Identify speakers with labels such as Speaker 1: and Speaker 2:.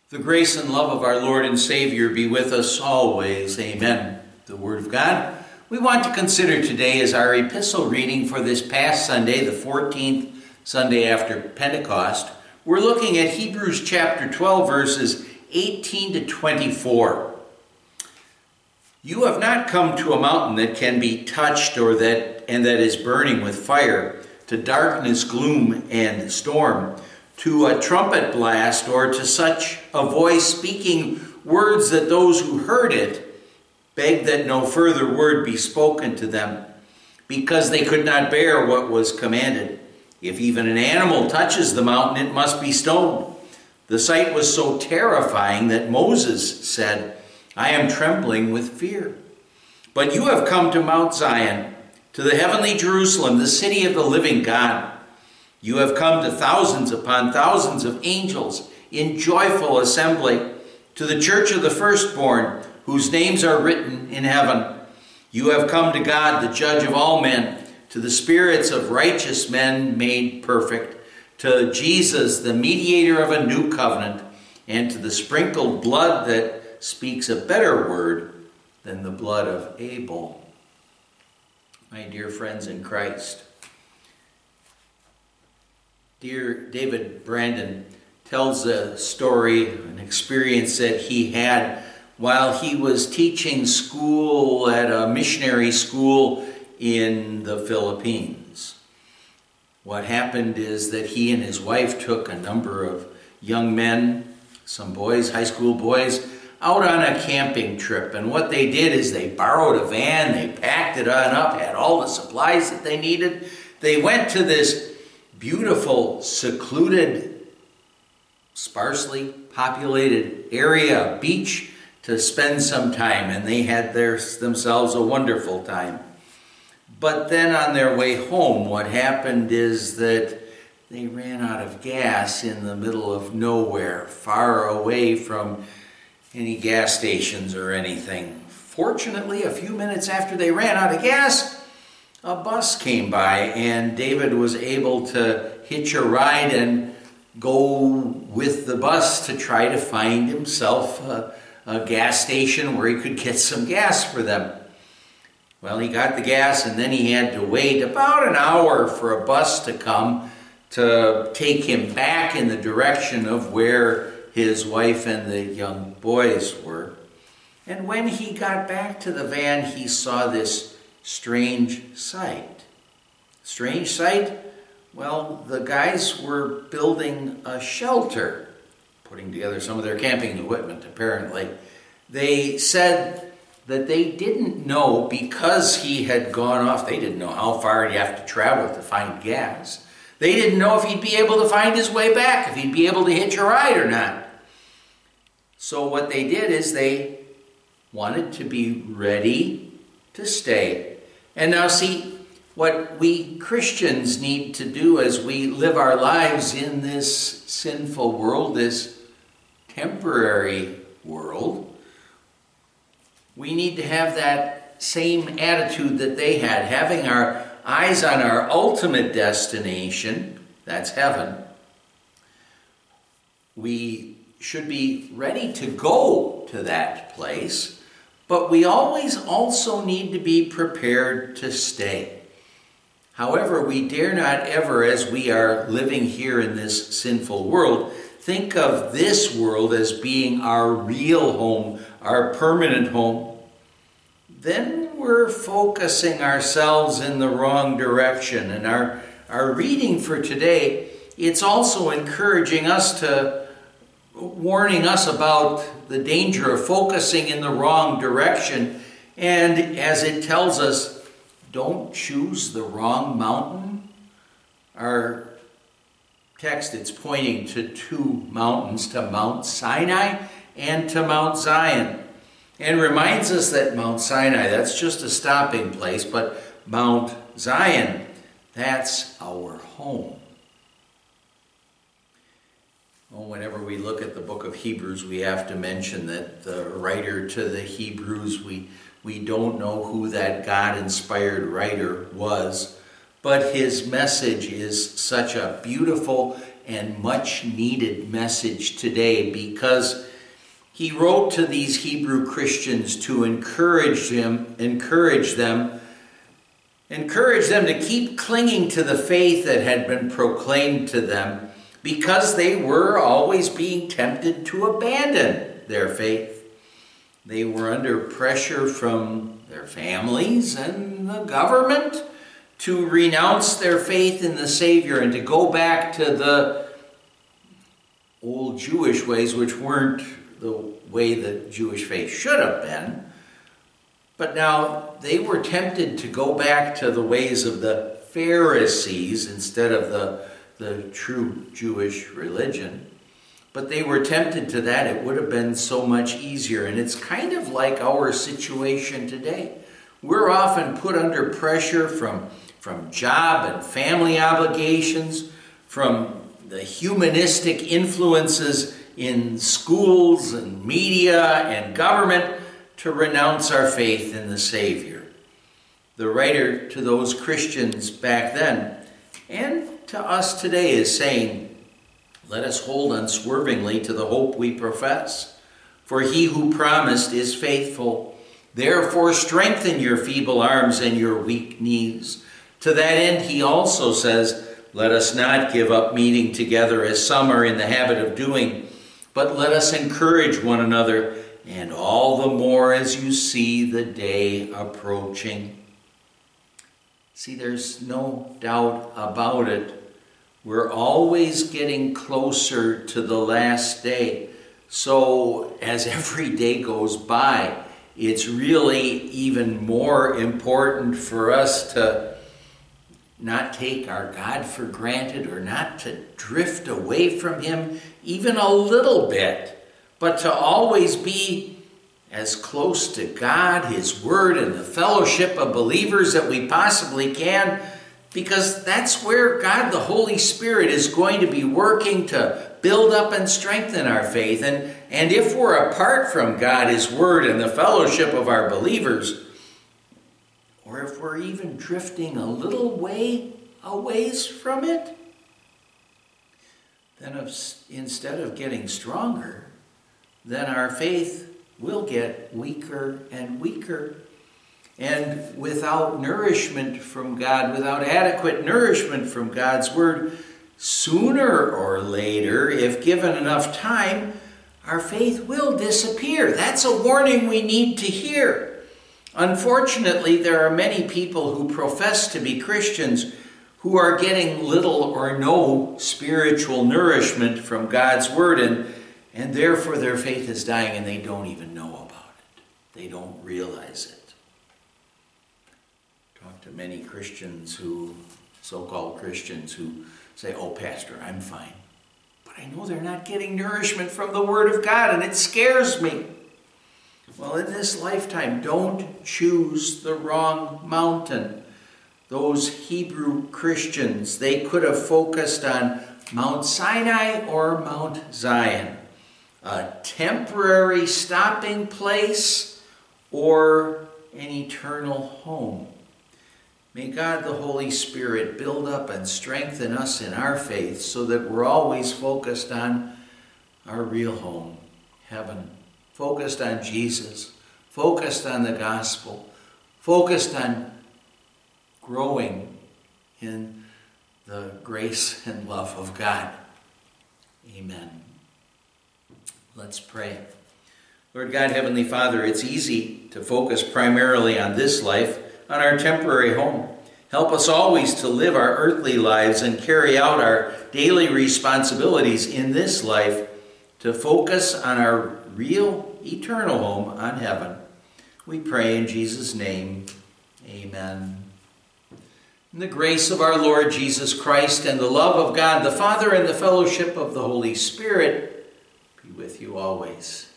Speaker 1: The grace and love of our Lord and Savior be with us always. Amen. The Word of God we want to consider today is our epistle reading for this past Sunday, the 14th Sunday after Pentecost. We're looking at Hebrews chapter 12, verses 18 to 24. You have not come to a mountain that can be touched that is burning with fire, to darkness, gloom, and storm, to a trumpet blast, or to such a voice speaking words that those who heard it begged that no further word be spoken to them, because they could not bear what was commanded. If even an animal touches the mountain, it must be stoned. The sight was so terrifying that Moses said, I am trembling with fear. But you have come to Mount Zion, to the heavenly Jerusalem, the city of the living God. You have come to thousands upon thousands of angels in joyful assembly, to the church of the firstborn, whose names are written in heaven. You have come to God, the judge of all men, to the spirits of righteous men made perfect, to Jesus, the mediator of a new covenant, and to the sprinkled blood that speaks a better word than the blood of Abel. My dear friends in Christ, dear David Brandon tells a story, an experience that he had while he was teaching school at a missionary school in the Philippines. What happened is that he and his wife took a number of young men, some boys, high school boys, out on a camping trip. And what they did is they borrowed a van, they packed it on up, had all the supplies that they needed. They went to this beautiful, secluded, sparsely populated area, beach, to spend some time, and they had themselves a wonderful time. But then on their way home, what happened is that they ran out of gas in the middle of nowhere, far away from any gas stations or anything. Fortunately, a few minutes after they ran out of gas, a bus came by, and David was able to hitch a ride and go with the bus to try to find himself a gas station where he could get some gas for them. Well, he got the gas, and then he had to wait about an hour for a bus to come to take him back in the direction of where his wife and the young boys were. And when he got back to the van, he saw this strange sight. Strange sight? Well, the guys were building a shelter, putting together some of their camping equipment, apparently. They said that they didn't know, because he had gone off, they didn't know how far he'd have to travel to find gas. They didn't know if he'd be able to find his way back, if he'd be able to hitch a ride or not. So what they did is they wanted to be ready to stay. And now see, what we Christians need to do as we live our lives in this sinful world, this temporary world, we need to have that same attitude that they had, having our eyes on our ultimate destination, that's heaven. We should be ready to go to that place, but we always also need to be prepared to stay. However, we dare not ever, as we are living here in this sinful world, think of this world as being our real home, our permanent home. Then we're focusing ourselves in the wrong direction. And our reading for today, it's also encouraging us warning us about the danger of focusing in the wrong direction. And as it tells us, don't choose the wrong mountain. Our text, it's pointing to two mountains, to Mount Sinai and to Mount Zion. And reminds us that Mount Sinai, that's just a stopping place, but Mount Zion, that's our home. Whenever we look at the book of Hebrews, we have to mention that the writer to the Hebrews, we don't know who that God-inspired writer was, but his message is such a beautiful and much needed message today, because he wrote to these Hebrew Christians to encourage them to keep clinging to the faith that had been proclaimed to them, because they were always being tempted to abandon their faith. They were under pressure from their families and the government to renounce their faith in the Savior and to go back to the old Jewish ways, which weren't the way the Jewish faith should have been. But now they were tempted to go back to the ways of the Pharisees instead of the true Jewish religion. But they were tempted to that. It would have been so much easier. And it's kind of like our situation today. We're often put under pressure from job and family obligations, from the humanistic influences in schools and media and government, to renounce our faith in the Savior. The writer to those Christians back then and to us today is saying, let us hold unswervingly to the hope we profess. For he who promised is faithful. Therefore strengthen your feeble arms and your weak knees. To that end he also says, let us not give up meeting together as some are in the habit of doing, but let us encourage one another, and all the more as you see the day approaching. See, there's no doubt about it. We're always getting closer to the last day. So as every day goes by, it's really even more important for us to not take our God for granted, or not to drift away from him even a little bit, but to always be as close to God, his word, and the fellowship of believers that we possibly can, because that's where God, the Holy Spirit, is going to be working to build up and strengthen our faith. And if we're apart from God, his word, and the fellowship of our believers, or if we're even drifting a little way away from it, then instead of getting stronger, then our faith will get weaker and weaker. And without nourishment from God, without adequate nourishment from God's word, sooner or later, if given enough time, our faith will disappear. That's a warning we need to hear. Unfortunately, there are many people who profess to be Christians who are getting little or no spiritual nourishment from God's word, and therefore their faith is dying and they don't even know about it. They don't realize it. Talk to many Christians so-called Christians who say, oh, Pastor, I'm fine. But I know they're not getting nourishment from the Word of God, and it scares me. Well, in this lifetime, don't choose the wrong mountain. Those Hebrew Christians, they could have focused on Mount Sinai or Mount Zion, a temporary stopping place or an eternal home. May God, the Holy Spirit, build up and strengthen us in our faith so that we're always focused on our real home, heaven, focused on Jesus, focused on the gospel, focused on growing in the grace and love of God. Amen. Let's pray. Lord God, Heavenly Father, it's easy to focus primarily on this life, on our temporary home. Help us always to live our earthly lives and carry out our daily responsibilities in this life to focus on our real eternal home on heaven. We pray in Jesus' name. Amen. In the grace of our Lord Jesus Christ and the love of God the Father and the fellowship of the Holy Spirit be with you always.